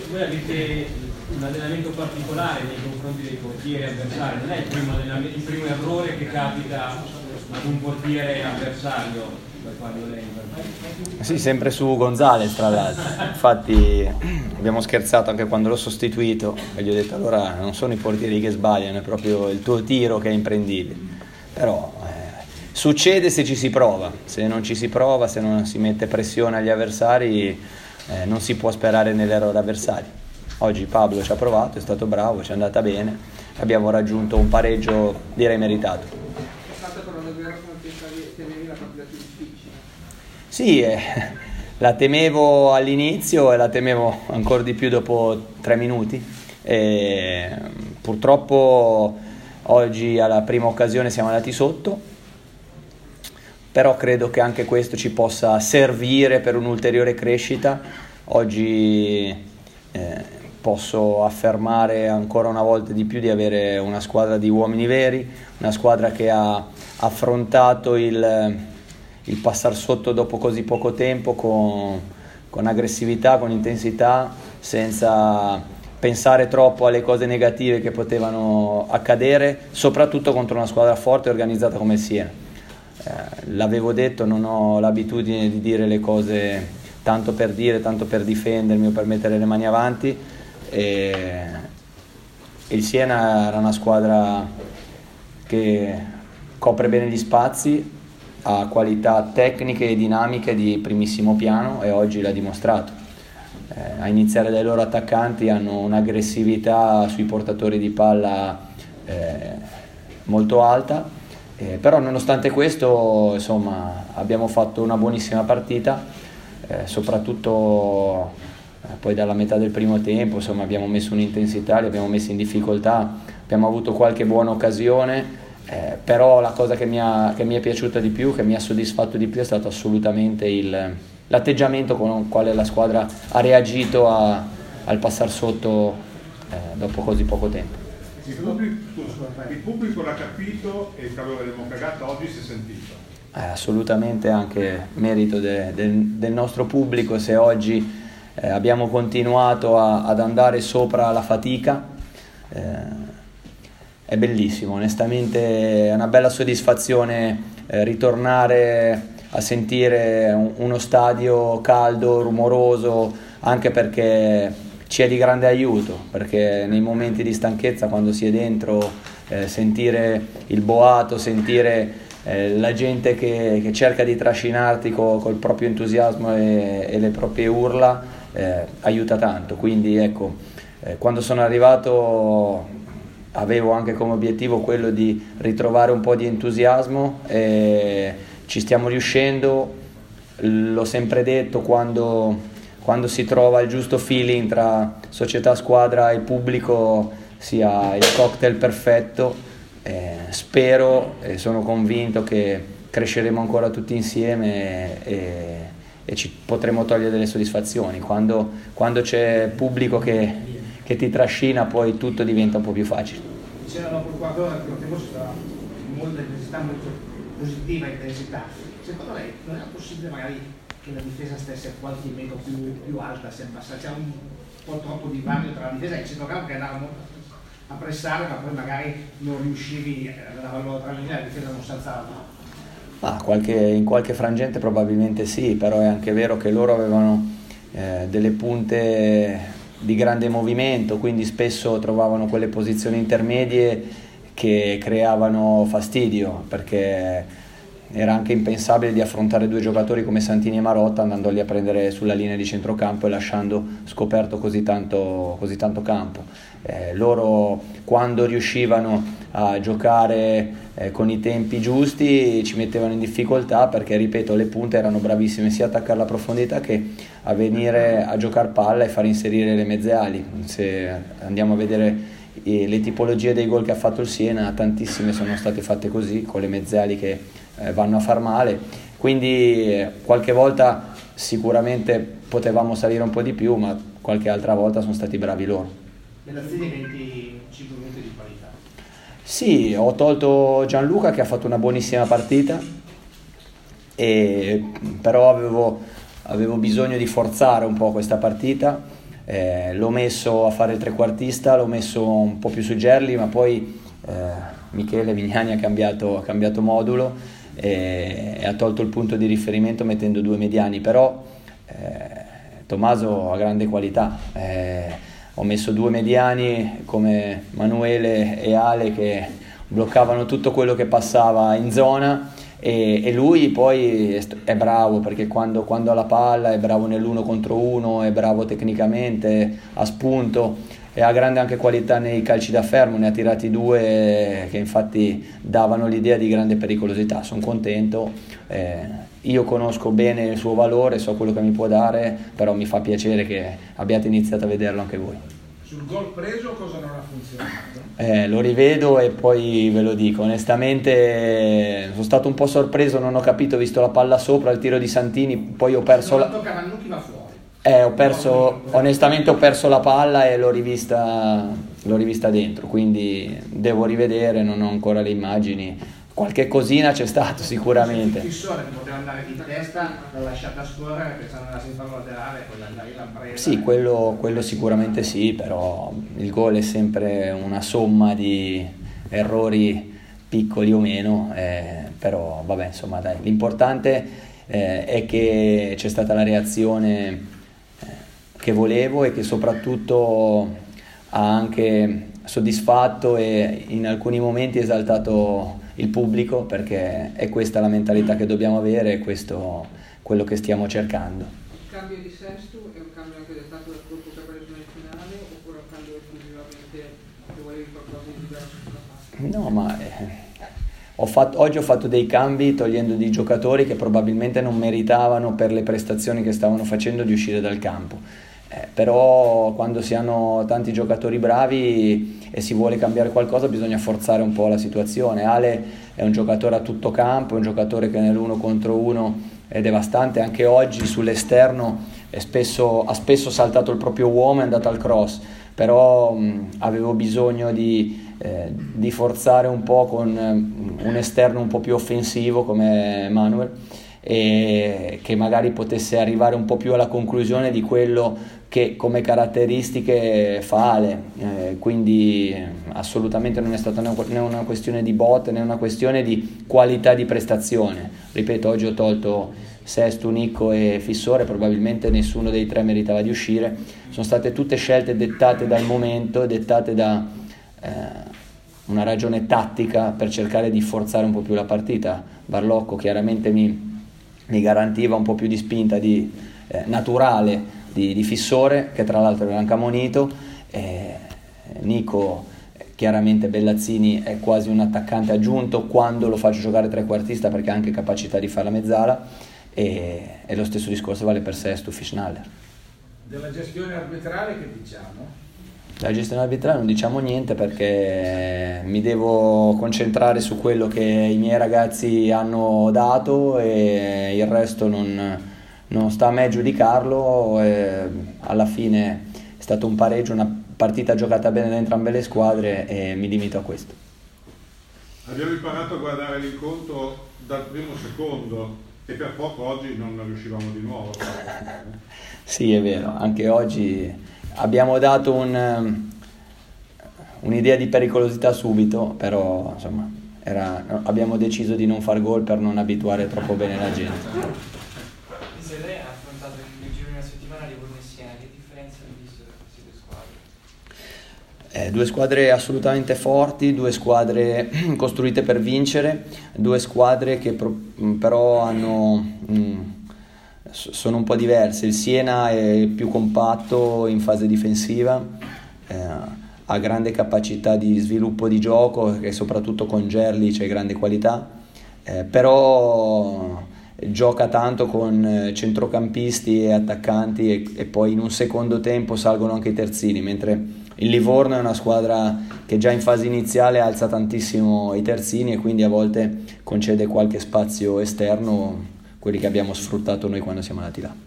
voi avete un allenamento particolare nei confronti dei portieri avversari, non è il primo errore che capita ad un portiere avversario per farlo lei? Sì, sempre su Gonzalez tra l'altro, infatti abbiamo scherzato anche quando l'ho sostituito e gli ho detto allora non sono i portieri che sbagliano, è proprio il tuo tiro che è imprendibile, però succede se ci si prova, se non ci si prova, se non si mette pressione agli avversari non si può sperare nell'errore avversario. Oggi Pablo ci ha provato, è stato bravo, ci è andata bene, abbiamo raggiunto un pareggio direi meritato. È stata però una guerra come temevi la partita più difficile? Sì, la temevo all'inizio e la temevo ancora di più dopo 3 minuti. Purtroppo oggi alla prima occasione siamo andati sotto, però credo che anche questo ci possa servire per un'ulteriore crescita. Oggi posso affermare ancora una volta di più di avere una squadra di uomini veri, una squadra che ha affrontato il passar sotto dopo così poco tempo con aggressività, con intensità, senza pensare troppo alle cose negative che potevano accadere, soprattutto contro una squadra forte e organizzata come il Siena. L'avevo detto, non ho l'abitudine di dire le cose tanto per dire, tanto per difendermi o per mettere le mani avanti, e il Siena era una squadra che copre bene gli spazi, ha qualità tecniche e dinamiche di primissimo piano e oggi l'ha dimostrato. A iniziare dai loro attaccanti hanno un'aggressività sui portatori di palla molto alta, però nonostante questo insomma abbiamo fatto una buonissima partita, soprattutto poi dalla metà del primo tempo insomma abbiamo messo un'intensità, li abbiamo messi in difficoltà, abbiamo avuto qualche buona occasione. Però la cosa che mi è piaciuta di più, che mi ha soddisfatto di più, è stato assolutamente l'atteggiamento con il quale la squadra ha reagito al passar sotto dopo così poco tempo. Il pubblico l'ha capito e che avevamo cagato oggi si è sentito. Assolutamente anche merito del nostro pubblico. Se oggi abbiamo continuato ad andare sopra la fatica, è bellissimo, onestamente è una bella soddisfazione ritornare a sentire uno stadio caldo, rumoroso, anche perché ci è di grande aiuto, perché nei momenti di stanchezza, quando si è dentro, sentire il boato, sentire la gente che cerca di trascinarti col proprio entusiasmo e le proprie urla aiuta tanto. Quindi ecco, quando sono arrivato avevo anche come obiettivo quello di ritrovare un po' di entusiasmo e ci stiamo riuscendo. L'ho sempre detto, quando si trova il giusto feeling tra società, squadra e pubblico sia il cocktail perfetto. Spero e sono convinto che cresceremo ancora tutti insieme e ci potremo togliere delle soddisfazioni. Quando c'è pubblico che ti trascina, poi tutto diventa un po' più facile. C'era dopo il quarto d'ora, il primo tempo c'è stata molta intensità, molto positiva intensità. Secondo lei non era possibile magari che la difesa stesse qualche metro più alta, c'era un po' troppo divario tra la difesa e il centrocampo che andava molto a pressare, ma poi magari non riuscivi ad averlo tra le linee, la difesa non si alzava? In qualche frangente probabilmente sì, però è anche vero che loro avevano delle punte di grande movimento, quindi spesso trovavano quelle posizioni intermedie che creavano fastidio, perché era anche impensabile di affrontare 2 giocatori come Santini e Marotta andandoli a prendere sulla linea di centrocampo e lasciando scoperto così tanto campo. Loro, quando riuscivano a giocare con i tempi giusti, ci mettevano in difficoltà, perché ripeto, le punte erano bravissime sia a attaccare la profondità che a venire a giocare palla e far inserire le mezze ali. Se andiamo a vedere le tipologie dei gol che ha fatto il Siena, tantissime sono state fatte così, con le mezze ali che vanno a far male, quindi qualche volta sicuramente potevamo salire un po' di più, ma qualche altra volta sono stati bravi loro. Bellazzini 25 minuti di qualità. Sì, ho tolto Gianluca che ha fatto una buonissima partita, però avevo bisogno di forzare un po' questa partita. L'ho messo a fare il trequartista, l'ho messo un po' più su Gerli, ma poi Michele Vignani ha cambiato modulo e ha tolto il punto di riferimento mettendo 2 mediani, però Tommaso ha grande qualità. Ho messo 2 mediani come Manuele e Ale che bloccavano tutto quello che passava in zona, e lui poi è bravo, perché quando ha la palla è bravo nell'1 contro 1, è bravo tecnicamente, ha spunto e ha grande anche qualità nei calci da fermo. Ne ha tirati 2 che infatti davano l'idea di grande pericolosità. Sono contento, io conosco bene il suo valore, so quello che mi può dare, però mi fa piacere che abbiate iniziato a vederlo anche voi. Sul gol preso cosa non ha funzionato? Lo rivedo e poi ve lo dico. Onestamente sono stato un po' sorpreso, non ho capito, visto la palla sopra, il tiro di Santini, poi ho perso non tocca Vannucchi, va fuori. Onestamente ho perso la palla e l'ho rivista dentro, quindi devo rivedere, non ho ancora le immagini. Qualche cosina c'è stato sicuramente. Fissore che poteva andare di testa, l'ha lasciata scorrere pensando alla sinistra laterale, poi andare l'ha presa. Sì, quello sicuramente sì, però il gol è sempre una somma di errori piccoli o meno, però vabbè, insomma dai, l'importante è che c'è stata la reazione che volevo e che soprattutto ha anche soddisfatto e in alcuni momenti esaltato il pubblico, perché è questa la mentalità che dobbiamo avere e questo quello che stiamo cercando. Il cambio di Sestu è un cambio anche dettato dal colpo che ha preso nel finale, oppure un cambio esclusivamente che volevi qualcosa di diverso sulla pasta? No, ma oggi ho fatto dei cambi togliendo dei giocatori che probabilmente non meritavano, per le prestazioni che stavano facendo, di uscire dal campo. Però quando si hanno tanti giocatori bravi e si vuole cambiare qualcosa bisogna forzare un po' la situazione. Ale è un giocatore a tutto campo, è un giocatore che nell'1 contro 1 è devastante, anche oggi sull'esterno ha spesso saltato il proprio uomo e è andato al cross, però avevo bisogno di forzare un po' con un esterno un po' più offensivo come Manuel, e che magari potesse arrivare un po' più alla conclusione di quello che come caratteristiche fa Ale, quindi assolutamente non è stata né una questione di botte né una questione di qualità di prestazione. Ripeto, oggi ho tolto Sestu, Nicco e Fissore, probabilmente nessuno dei 3 meritava di uscire. Sono state tutte scelte dettate dal momento, dettate da una ragione tattica per cercare di forzare un po' più la partita. Barlocco chiaramente mi garantiva un po' più di spinta naturale di Fissore, che tra l'altro era anche ammonito. Nico, chiaramente Bellazzini è quasi un attaccante aggiunto quando lo faccio giocare trequartista, perché ha anche capacità di fare la mezzala, e lo stesso discorso vale per Sestu, Fischnaller. Della gestione arbitrale che diciamo? La gestione arbitrale non diciamo niente, perché mi devo concentrare su quello che i miei ragazzi hanno dato e il resto non sta a me giudicarlo. Alla fine è stato un pareggio, una partita giocata bene da entrambe le squadre e mi limito a questo. Abbiamo imparato a guardare l'incontro dal primo secondo e per poco oggi non riuscivamo di nuovo. Sì, è vero, anche oggi abbiamo dato un'idea di pericolosità subito, però insomma abbiamo deciso di non far gol per non abituare troppo bene la gente. Se lei ha affrontato il giro di una settimana Livorno e Siena, che differenza ha visto tra queste due squadre? Due squadre assolutamente forti, due squadre costruite per vincere, due squadre che però sono un po' diverse. Il Siena è più compatto in fase difensiva, ha grande capacità di sviluppo di gioco, che soprattutto con Gerli c'è grande qualità, però gioca tanto con centrocampisti e attaccanti e poi in un secondo tempo salgono anche i terzini, mentre il Livorno è una squadra che già in fase iniziale alza tantissimo i terzini e quindi a volte concede qualche spazio esterno, quelli che abbiamo sfruttato noi quando siamo andati là.